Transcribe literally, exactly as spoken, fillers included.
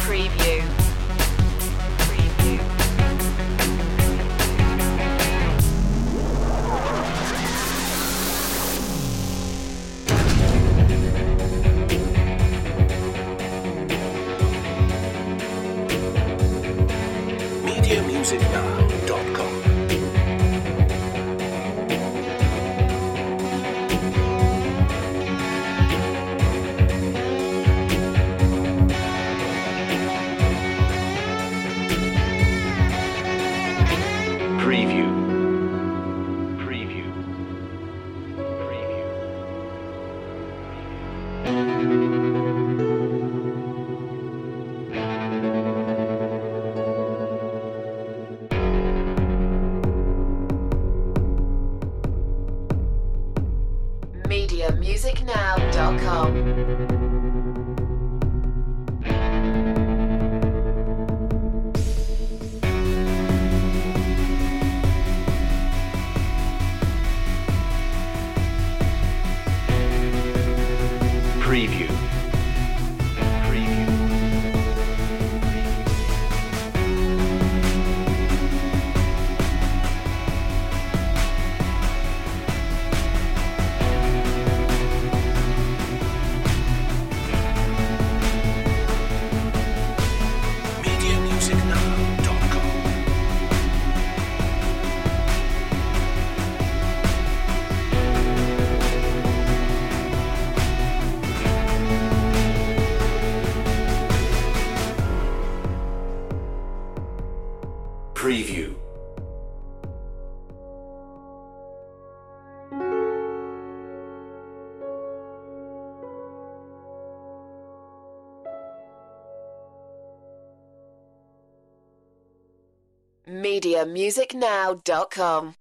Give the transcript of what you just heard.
Preview. media music now dot com. Preview. Preview. Preview. media music now dot com. Preview. Preview. media music now dot com. Preview. media music now dot com.